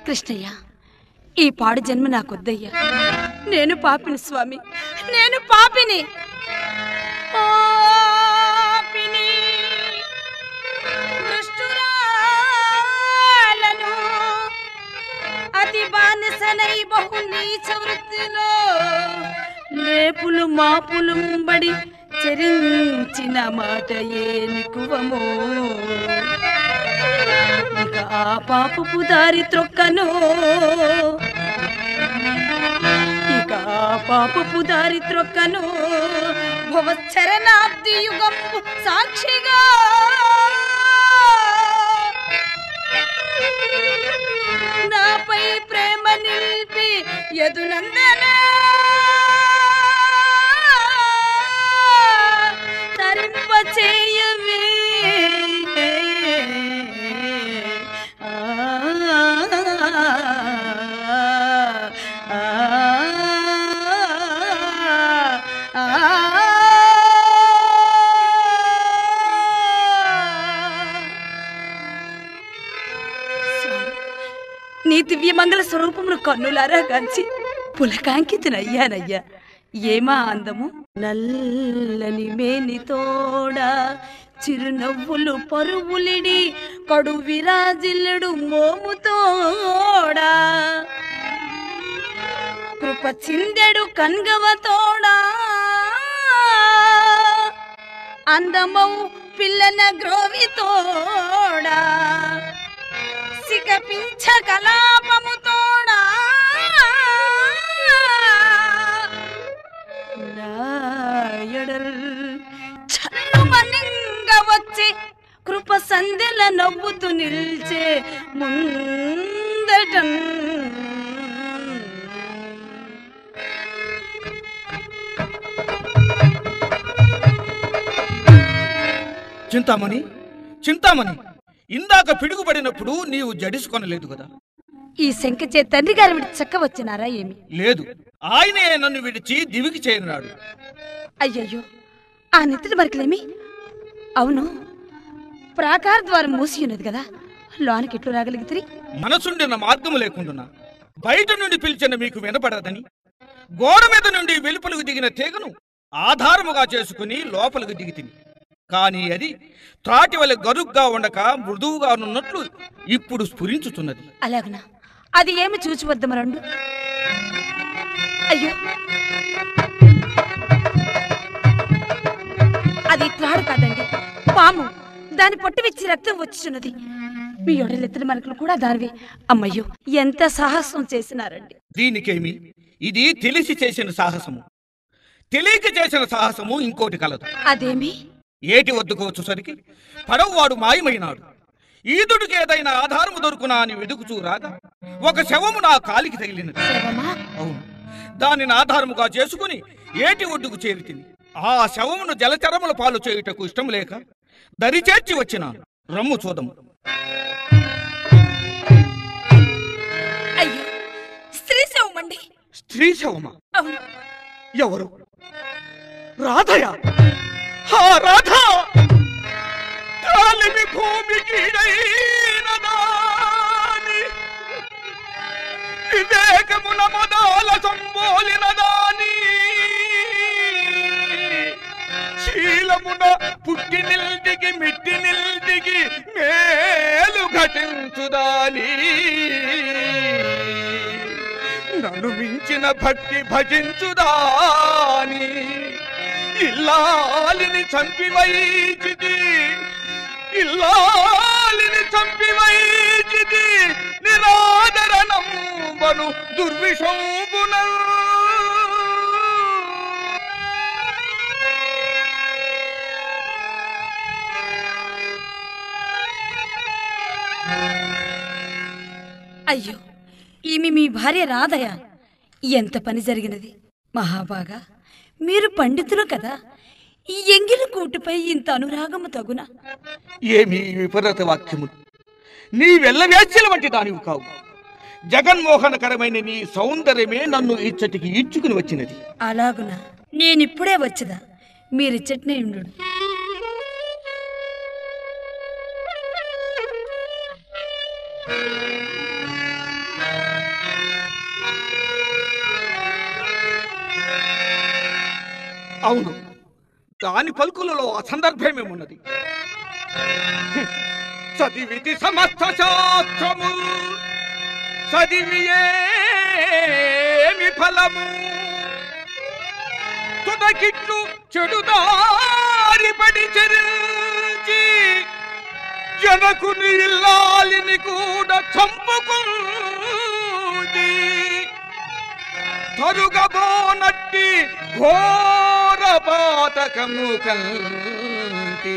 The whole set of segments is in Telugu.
కృష్ణయ్య, ఈ పాడు జన్మ నాకొద్దయ్యా. నేను పాపిని స్వామి, నేను పాపిని. అతి బానిసనై బహు నీచ వృత్తిలో లేపులు మాపులు బడి చరించిన మాట ఏనికువమో. ఇక ఆ పాపపు దారి త్రొక్కను, ఇక ఆ పాపపు దారి త్రొక్కను. భవచ్చరణాబ్ది యుగం సాక్షిగా నాపై ప్రేమ నిలిపి యదునందన తరింప చేయవే. నీ దివ్యమంగళ స్వరూపమును కన్నులారా కాంచి పులకాంకితునయ్యానయ్యా. ఏమా అందము! నల్లని మేని తోడా చిరునవ్వులు పరువులిడి కడు విరాజిల్లుడు మోముతోడా కృప చిందెడు కన్గవ తోడా అందమౌ పిల్లన గ్రోవి తోడా సికపించ కలాపము తోడా చల్లుమనింగ వచ్చే కృప సందెల నవ్వుతూ నిల్చే ముందట. చింతామణి, చింతామణి, ఇందాక పిడుగుపడినప్పుడు నీవు జడిసుకొనలేదు కదా? ఈ శంఖచే తండ్రి గారు విడిచి చక్క వచ్చినారా ఏమి? లేదు, ఆయనే నన్ను విడిచి దివికి చేరినాడు. అయ్యయ్యో, ఆ నెత్తిన మరకలేమి? అవును, ప్రాకార ద్వారం మూసి ఉన్నది కదా, లోనికి ఎట్లు రాగలిగితే? మనసుండిన మార్గము లేకుండా బయట నుండి పిలిచిన మీకు వినపడదని గోడ మీద నుండి వెలుపలకు దిగిన తీగను ఆధారముగా చేసుకుని లోపలికి దిగితిని. కాని అది త్రాటి వలె గరుగ్గా ఉండక మృదువుగా ఉన్నట్లు ఇప్పుడు స్ఫురించుతున్నది. అలాగునా? అది ఏమి చూచి వద్దమరండు. అయ్యో, అది త్రాడు కాదండి, పాము. దాని పొట్టు వెచ్చి రక్తం వచ్చున్నది. మీ ఒడలెత్తిన మనకులు కూడా దానివే. అమ్మయ్యో, ఎంత సాహసం చేసినారండి! దీనికేమి, ఇది తెలిసి చేసిన సాహసము. తెలియక చేసిన సాహసము ఇంకోటి కలదు. అదేమి? ఏటి వద్దకు వచ్చేసరికి పడవవాడు మాయమైనాడు. ఈదుడికి ఏదైనా ఆధారము దొరుకునా అని వెదుకుచూ రాగా ఒక శవము నా కాలికి తగిలినది. అవును, దానిని ఆధారముగా చేసుకుని ఏటి ఒడ్డుకు చేరితిని. ఆ శవమును జలచరముల పాలు చేయుటకు ఇష్టం లేక దరిచేర్చి వచ్చినాను. రమ్ము చూదము. అయ్యో, స్త్రీ శవమండి. స్త్రీ శవమా? అవును. ఎవరు? రాధయా? రాధా, కాలిమి భూమికి వివేకమున మొదల సంబోలిన దాని శీలమున పుట్టి నిల్దికి మిట్టి నిల్దికి మేలు ఘటించుదాని నన్ను మించిన భక్తి భజించుదాని ఇల్లాలిని చంపివైచితి, ఇల్లాలిని చంపివైచితి నిరాదరణంబను దుర్విషంబున. అయ్యో, ఈమె మీ భార్య రాధయ. ఎంత పని జరిగినది మహాబాగా! మీరు పండితులు కదా, ఈ ఎంగిలి కూటుపై ఇంత అనురాగము తగునా? ఏమి విపరీత వాక్యము! నీ వెళ్ళవేచ్యల వంటి దానివి కావు. జగన్మోహనకరమైన నీ సౌందర్యమే నన్ను ఇచ్చటికి ఈడ్చుకుని వచ్చినది. అలాగునా? నేనిప్పుడే వచ్చదా, మీరిచ్చటినే ఉండు. అవును, దాని పలుకులలో అసందర్భమేమున్నది. చదివితి సమస్త శాస్త్రము, చదివి ఏమి ఫలము, తుదకిట్లు చెడుదారి పడి చరించి జనకుని ఇల్లాలిని కూడా చంపుకుంది. తరుగబోనట్టి ఘోర పాతకము కంటి.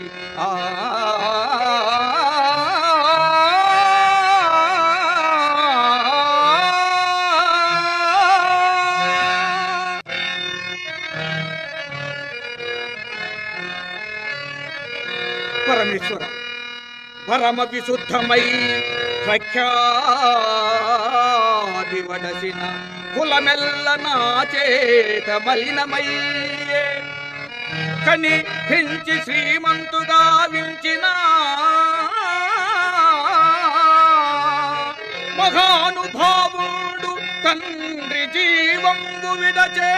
పరమేశ్వర, పరమ విశుద్ధమై ప్రఖ్యాతి వడసిన కులమెల్ల నా చేత మలినమయ్యే కని పెంచి శ్రీమంతుగా వించిన మహానుభావుడు తండ్రి జీవంబు విడచే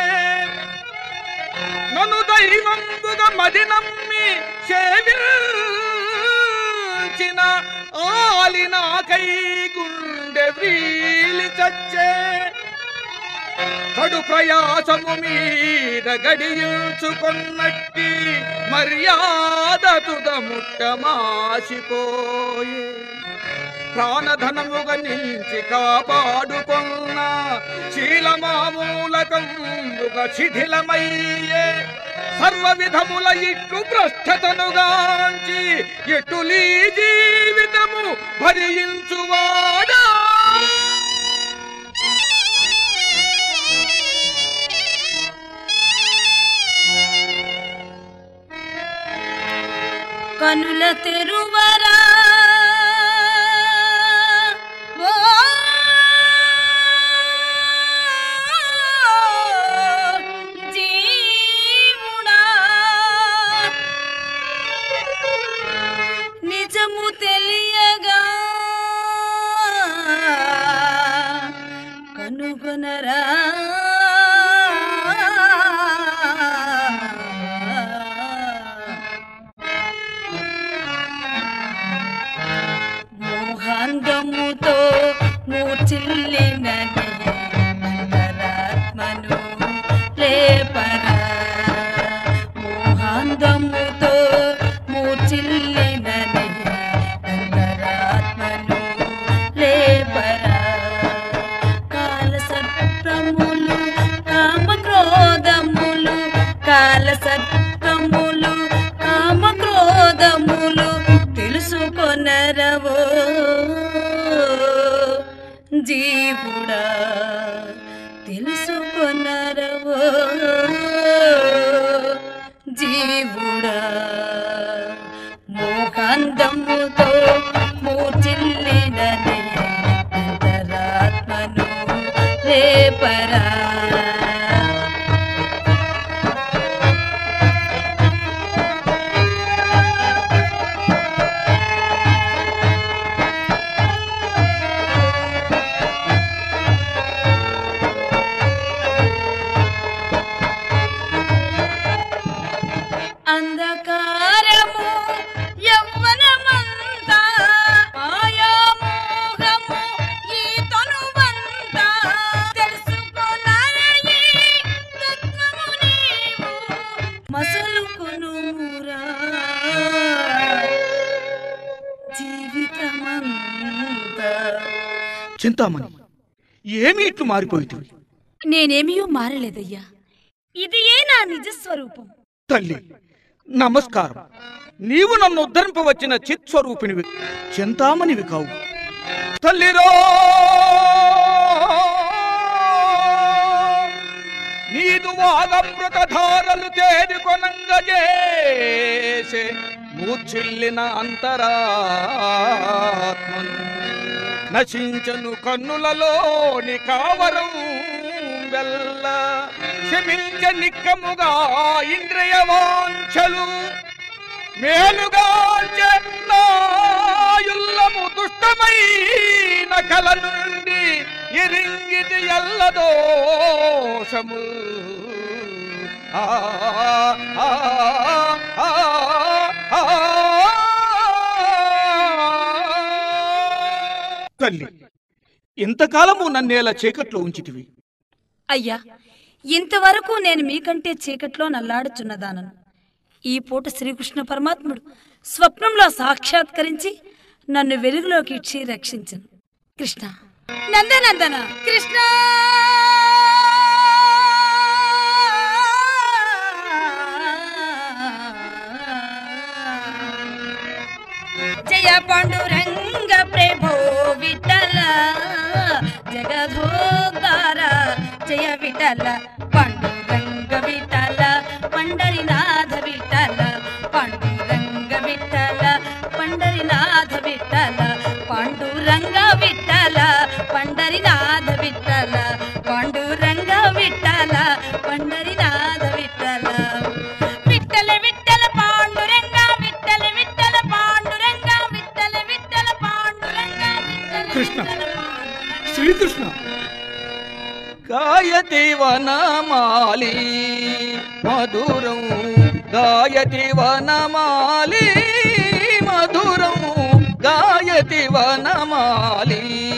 నన్ను దైవంబుగా మది నమ్మి సేవించిన ఆలి నాకై గుండె వ్రీలి చచ్చే కడు ప్రయాసము మీద గడియుచుకొన్నట్టి మర్యాద తుదముట్ట మాసిపోయే ప్రాణధనముగా నిలిచి కాపాడుకొన్న శీలమామూలకంబుగా శిథిలమయ్యే సర్వ విధముల ఇట్లు భ్రష్టతనుగాంచి ఎటులీ జీవితము భరించువాడా. కనుల తెరువరా జీవుడా, నిజము తెలియగా కనుగొనరా. మోహాంగముతో మూర్చిల్లినని అంతరాత్మను లేపరా. మోహాంగముతో మూర్చిల్లినని అంతరాత్మను లేపరా. కాల సర్పములు కామక్రోధములు, కాల సర్పములు కామక్రోధములు తెలుసుకొనరవో జీవుడా, తెలుసుకొనరవో జీవుడా. మోహాంధముతో మూర్చిల్లినని అంతరాత్మను లేపరా. అంధకారము యవ్వనమంతా మాయామోహము ఈ తనువంతా తెలుసుకొనరయి తత్వము నీవు మసలుకొనుమురా. జీవితమంతా చింతామణి, ఏమి ఇట్లు మారిపోయింది? నేనేమీ మారలేదయ్యా, ఇదియే నా నిజస్వరూపం. తల్లి నమస్కారం. నీవు నన్ను ఉద్ధరింపవచ్చిన చిత్స్వరూపినివి, చింతామణివి కావు. తల్లిరో, నీదు వాగమృత ధారలు తేరుకొనంగజేసే మూర్ఛిల్లిన అంతరాత్మను నశించను కన్నులలోని కావరం వెల్ల శమించ నిక్కముగా ఇంద్రియ వాంఛలు మేలుగాంచె నాయుల్లము దుష్టమైన కల నుండి ఎరింగిది ఎల్లదోషము తల్లి, ఇంతకాలము నన్నేలా చీకట్లో ఉంచితివి? అయ్యా, ఇంతవరకు నేను మీకంటే చీకట్లో నల్లాడుచున్నదానను. ఈ పూట శ్రీకృష్ణ పరమాత్ముడు స్వప్నంలో సాక్షాత్కరించి నన్ను వెలుగులోకి ఇచ్చి రక్షించను. కృష్ణ, నందనందన కృష్ణ, జయ పాండురంగ ప్రభో విఠల, జగదోద్ధార జయ విఠల, పాండురంగ విఠల, పండరినాథ విఠల, పాండురంగ విఠల, పండరినాథ విఠల, పాండురంగ విఠల, పండరినాథ విఠల, పాండురంగ విఠల, పండరినాథ విఠల, విఠల విఠల పాండురంగ విఠల విఠల పాండురంగ విఠల విఠల పాండురంగ కృష్ణ, శ్రీకృష్ణ. గాయతి వనమాలి మధురం, గాయతి వనమాలి మధురం, గాయతి వనమాలి